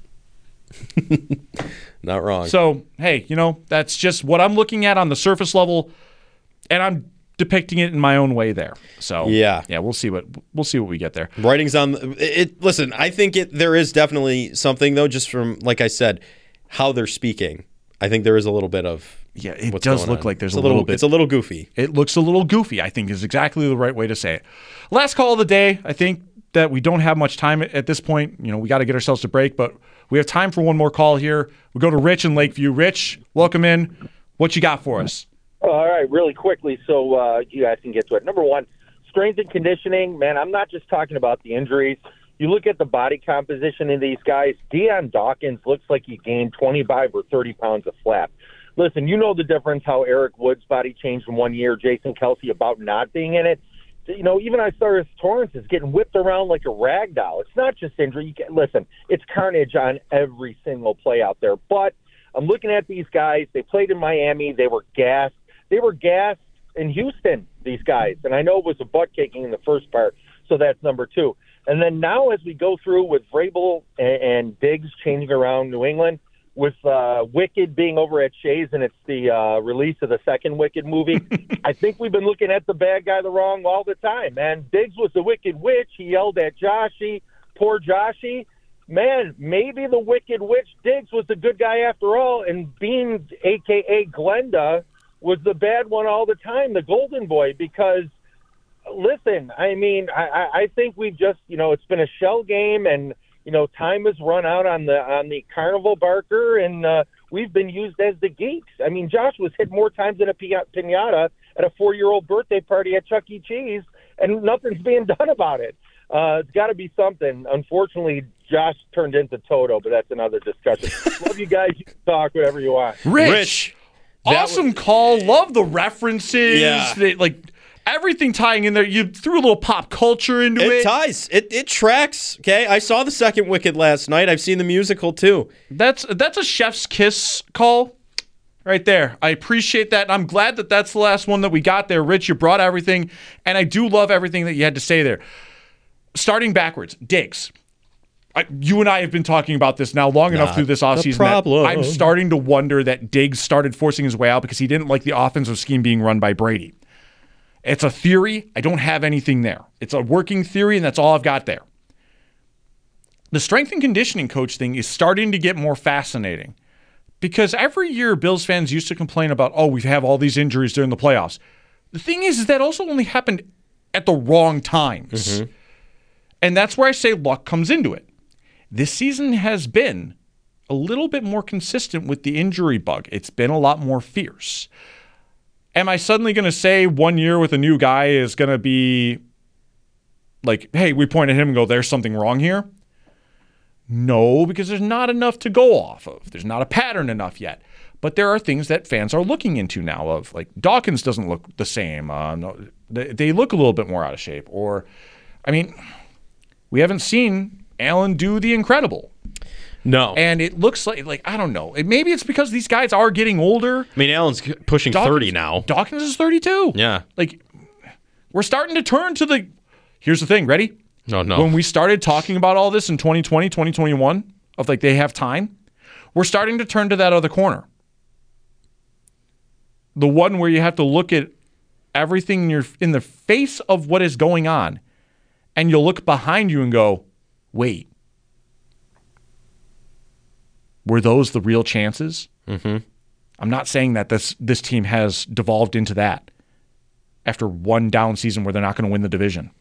Not wrong. So, hey, that's just what I'm looking at on the surface level, and I'm depicting it in my own way there. So, yeah, we'll see what we get there. Writing's on it. Listen, I think there is definitely something though, just from, like I said, how they're speaking. I think there is a little bit of it does look like there's a little bit. It's a little goofy. It looks a little goofy, I think, is exactly the right way to say it. Last call of the day. I think that we don't have much time at this point. We got to get ourselves to break, but we have time for one more call here. We go to Rich in Lakeview. Rich, welcome in. What you got for us? All right, really quickly so you guys can get to it. Number one, strength and conditioning. Man, I'm not just talking about the injuries. You look at the body composition of these guys. Dion Dawkins looks like he gained 25 or 30 pounds of flat. Listen, you know the difference how Eric Wood's body changed in 1 year, Jason Kelsey about not being in it. Even Isaiah Torrance is getting whipped around like a rag doll. It's not just injury. Listen, it's carnage on every single play out there. But I'm looking at these guys. They played in Miami. They were gassed. They were gassed in Houston, these guys. And I know it was a butt kicking in the first part, so that's number two. And then now as we go through with Vrabel and Diggs changing around New England, with Wicked being over at Shays, and it's the release of the second Wicked movie, I think we've been looking at the bad guy the wrong all the time, man. Diggs was the Wicked Witch. He yelled at Joshy, poor Joshy. Man, maybe the Wicked Witch Diggs was the good guy after all, and Bean, a.k.a. Glenda, was the bad one all the time, the golden boy, because, listen, I think we've just, it's been a shell game, and time has run out on the carnival barker, and we've been used as the geeks. Josh was hit more times than a piñata at a 4-year-old birthday party at Chuck E. Cheese, and nothing's being done about it. It's got to be something. Unfortunately, Josh turned into Toto, but that's another discussion. Love you guys. You can talk whatever you want. Rich awesome call. Love the references. Yeah. Everything tying in there. You threw a little pop culture into it. It ties. It tracks. Okay, I saw the second Wicked last night. I've seen the musical too. That's a chef's kiss call right there. I appreciate that. And I'm glad that that's the last one that we got there. Rich, you brought everything, and I do love everything that you had to say there. Starting backwards, Diggs. You and I have been talking about this now long enough through this offseason that I'm starting to wonder that Diggs started forcing his way out because he didn't like the offensive scheme being run by Brady. It's a theory. I don't have anything there. It's a working theory, and that's all I've got there. The strength and conditioning coach thing is starting to get more fascinating because every year Bills fans used to complain about, we have all these injuries during the playoffs. The thing is that also only happened at the wrong times. Mm-hmm. And that's where I say luck comes into it. This season has been a little bit more consistent with the injury bug. It's been a lot more fierce. Am I suddenly going to say 1 year with a new guy is going to be like, hey, we point at him and go, there's something wrong here? No, because there's not enough to go off of. There's not a pattern enough yet. But there are things that fans are looking into now of, like, Dawkins doesn't look the same. They look a little bit more out of shape. Or, we haven't seen Allen do the incredible. No. And it looks like I don't know. Maybe it's because these guys are getting older. Allen's pushing 30 now. Dawkins is 32. Yeah. We're starting to turn to here's the thing. Ready? No. When we started talking about all this in 2020, 2021, of they have time, we're starting to turn to that other corner. The one where you have to look at everything in the face of what is going on, and you'll look behind you and go, wait. Were those the real chances? Mm-hmm. I'm not saying that this team has devolved into that after one down season where they're not going to win the division.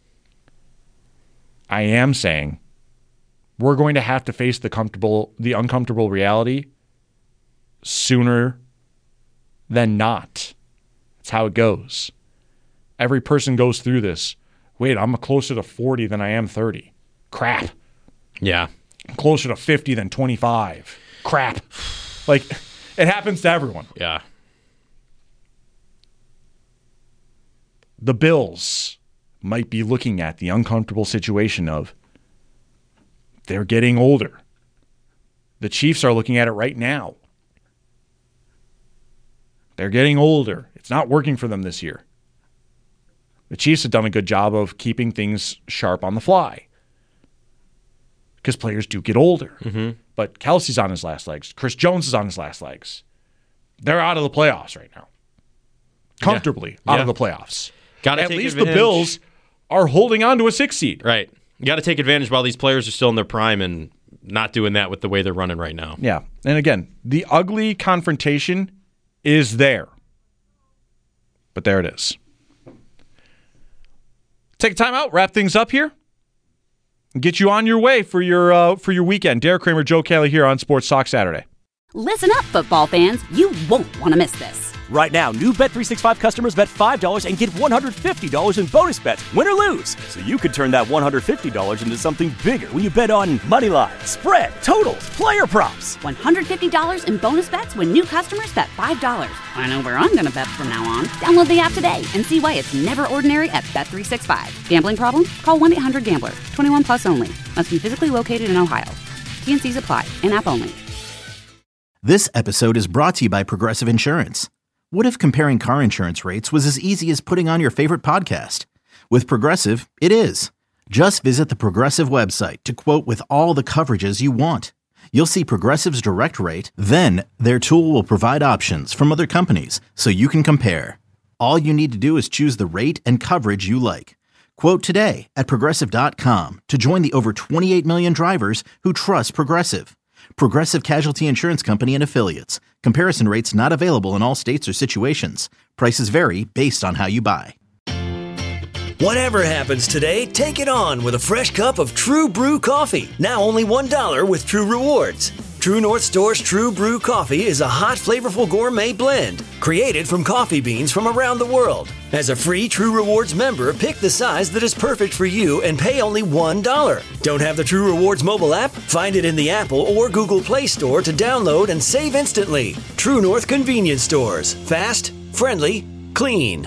I am saying we're going to have to face the uncomfortable reality sooner than not. That's how it goes. Every person goes through this. Wait, I'm closer to 40 than I am 30. Crap. Yeah. I'm closer to 50 than 25. Crap. Like, it happens to everyone. Yeah. The Bills might be looking at the uncomfortable situation of they're getting older. The Chiefs are looking at it right now. They're getting older. It's not working for them this year. The Chiefs have done a good job of keeping things sharp on the fly because players do get older. Mm-hmm. But Kelsey's on his last legs. Chris Jones is on his last legs. They're out of the playoffs right now. Comfortably out of the playoffs. At least the Bills are holding on to a 6 seed. Right. You got to take advantage while these players are still in their prime and not doing that with the way they're running right now. Yeah. And again, the ugly confrontation is there. But there it is. Take a time out, wrap things up here, and get you on your way for your weekend. Derek Kramer, Joe Kelly here on Sports Talk Saturday. Listen up, football fans. You won't want to miss this. Right now, new Bet365 customers bet $5 and get $150 in bonus bets, win or lose. So you could turn that $150 into something bigger when you bet on money line, spread, totals, player props. $150 in bonus bets when new customers bet $5. I know where I'm going to bet from now on. Download the app today and see why it's never ordinary at Bet365. Gambling problem? Call 1-800-GAMBLER. 21 plus only. Must be physically located in Ohio. T&Cs apply. In-app only. This episode is brought to you by Progressive Insurance. What if comparing car insurance rates was as easy as putting on your favorite podcast? With Progressive, it is. Just visit the Progressive website to quote with all the coverages you want. You'll see Progressive's direct rate, then their tool will provide options from other companies so you can compare. All you need to do is choose the rate and coverage you like. Quote today at Progressive.com to join the over 28 million drivers who trust Progressive. Progressive Casualty Insurance Company and Affiliates. Comparison rates not available in all states or situations. Prices vary based on how you buy. Whatever happens today, take it on with a fresh cup of True Brew coffee. Now only $1 with True Rewards. True North Store's True Brew coffee is a hot, flavorful gourmet blend created from coffee beans from around the world. As a free True Rewards member, pick the size that is perfect for you and pay only $1. Don't have the True Rewards mobile app? Find it in the Apple or Google Play Store to download and save instantly. True North Convenience Stores. Fast, friendly, clean.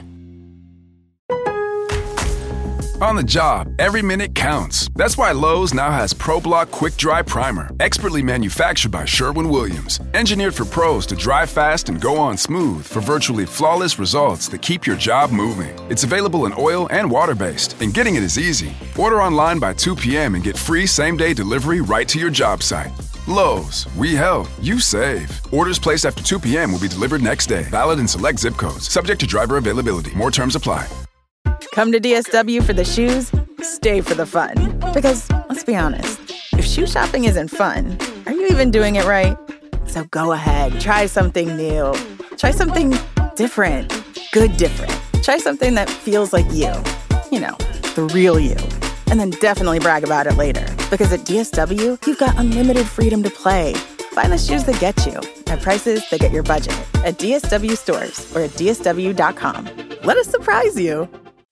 On the job, every minute counts. That's why Lowe's now has ProBlock Quick Dry Primer, expertly manufactured by Sherwin-Williams. Engineered for pros to dry fast and go on smooth for virtually flawless results that keep your job moving. It's available in oil and water-based, and getting it is easy. Order online by 2 p.m. and get free same-day delivery right to your job site. Lowe's, we help, you save. Orders placed after 2 p.m. will be delivered next day. Valid in select zip codes. Subject to driver availability. More terms apply. Come to DSW for the shoes, stay for the fun. Because, let's be honest, if shoe shopping isn't fun, are you even doing it right? So go ahead, try something new. Try something different. Good different. Try something that feels like you. You know, the real you. And then definitely brag about it later. Because at DSW, you've got unlimited freedom to play. Find the shoes that get you at prices that get your budget at DSW stores or at DSW.com. Let us surprise you.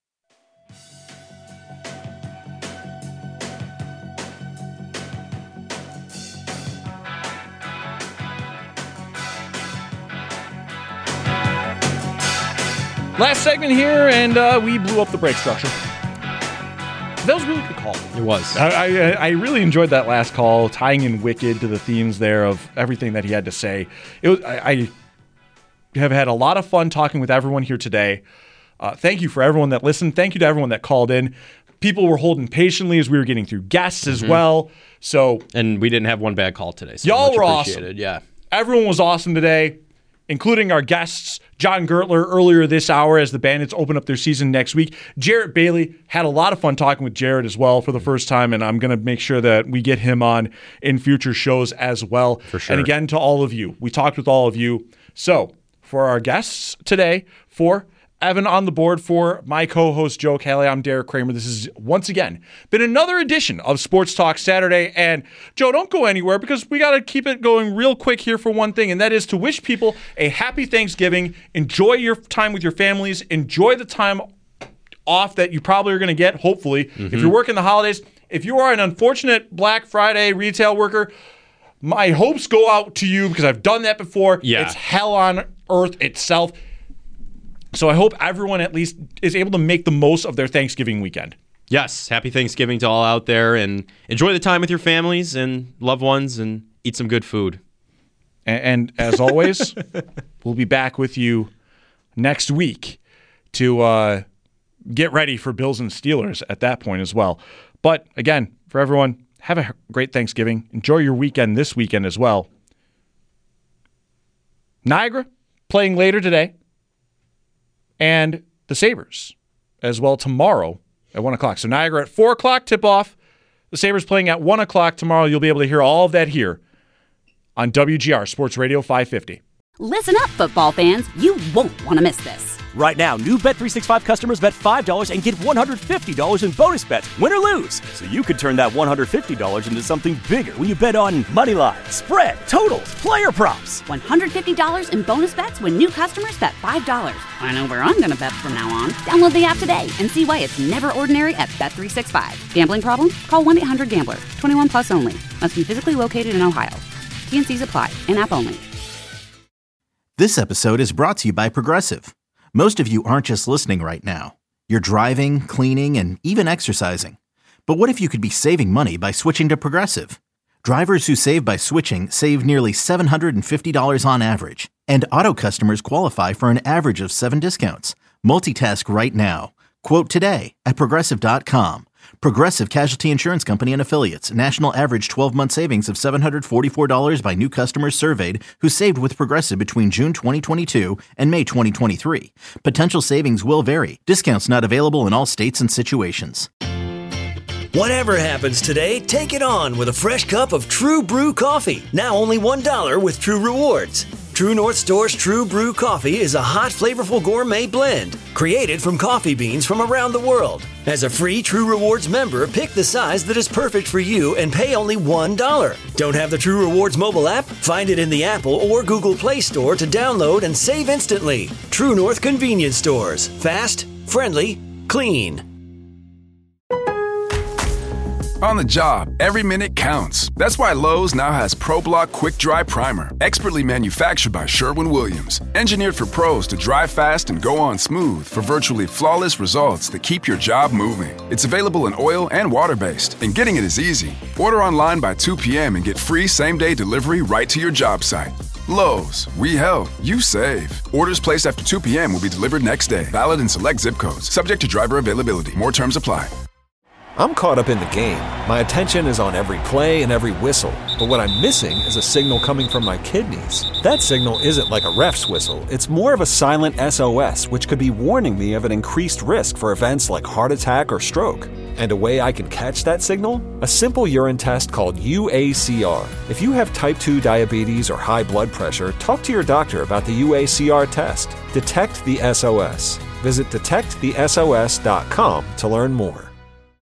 Last segment here, and we blew up the break structure. That was a really good call. It was. I really enjoyed that last call, tying in Wicked to the themes there of everything that he had to say. It was. I have had a lot of fun talking with everyone here today. Thank you for everyone that listened. Thank you to everyone that called in. People were holding patiently as we were getting through guests as well. And we didn't have one bad call today. So y'all much were appreciated. awesome. Yeah. Everyone was awesome today, including our guests, John Gertler earlier this hour as the Bandits open up their season next week. Jarrett Bailey, had a lot of fun talking with Jarrett as well for the first time, and I'm going to make sure that we get him on in future shows as well. For sure. And again, to all of you, we talked with all of you. So for our guests today, for Evan on the board, for my co-host Joe Kelly, I'm Derek Kramer. This has once again been another edition of Sports Talk Saturday. And Joe, don't go anywhere because we got to keep it going real quick here for one thing, and that is to wish people a happy Thanksgiving. Enjoy your time with your families. Enjoy the time off that you probably are going to get, hopefully. If you're working the holidays, if you are an unfortunate Black Friday retail worker, my hopes go out to you because I've done that before. Yeah. It's hell on earth itself. So I hope everyone at least is able to make the most of their Thanksgiving weekend. Yes, happy Thanksgiving to all out there, and enjoy the time with your families and loved ones, and eat some good food. And as always, we'll be back with you next week to get ready for Bills and Steelers at that point as well. But again, for everyone, have a great Thanksgiving. Enjoy your weekend this weekend as well. Niagara playing later today, and the Sabres as well tomorrow at 1 o'clock. So Niagara at 4 o'clock tip-off. The Sabres playing at 1 o'clock tomorrow. You'll be able to hear all of that here on WGR Sports Radio 550. Listen up, football fans. You won't want to miss this. Right now, new Bet365 customers bet $5 and get $150 in bonus bets, win or lose. So you could turn that $150 into something bigger when you bet on money line, spread, totals, player props. $150 in bonus bets when new customers bet $5. I know where I'm going to bet from now on. Download the app today and see why it's never ordinary at Bet365. Gambling problem? Call 1-800-GAMBLER. 21 plus only. Must be physically located in Ohio. T&Cs apply. In-app only. This episode is brought to you by Progressive. Most of you aren't just listening right now. You're driving, cleaning, and even exercising. But what if you could be saving money by switching to Progressive? Drivers who save by switching save nearly $750 on average. And auto customers qualify for an average of 7 discounts. Multitask right now. Quote today at Progressive.com. Progressive Casualty Insurance Company and Affiliates. National average 12-month savings of $744 by new customers surveyed who saved with Progressive between June 2022 and May 2023. Potential savings will vary. Discounts not available in all states and situations. Whatever happens today, take it on with a fresh cup of True Brew coffee. Now only $1 with True Rewards. True North Store's True Brew coffee is a hot, flavorful gourmet blend created from coffee beans from around the world. As a free True Rewards member, pick the size that is perfect for you and pay only $1. Don't have the True Rewards mobile app? Find it in the Apple or Google Play Store to download and save instantly. True North Convenience Stores. Fast, friendly, clean. On the job, every minute counts. That's why Lowe's now has ProBlock Quick Dry Primer, expertly manufactured by Sherwin-Williams. Engineered for pros to dry fast and go on smooth for virtually flawless results that keep your job moving. It's available in oil and water-based, and getting it is easy. Order online by 2 p.m. and get free same-day delivery right to your job site. Lowe's, we help, you save. Orders placed after 2 p.m. will be delivered next day. Valid in select zip codes. Subject to driver availability. More terms apply. I'm caught up in the game. My attention is on every play and every whistle. But what I'm missing is a signal coming from my kidneys. That signal isn't like a ref's whistle. It's more of a silent SOS, which could be warning me of an increased risk for events like heart attack or stroke. And a way I can catch that signal? A simple urine test called UACR. If you have type 2 diabetes or high blood pressure, talk to your doctor about the UACR test. Detect the SOS. Visit detectthesos.com to learn more.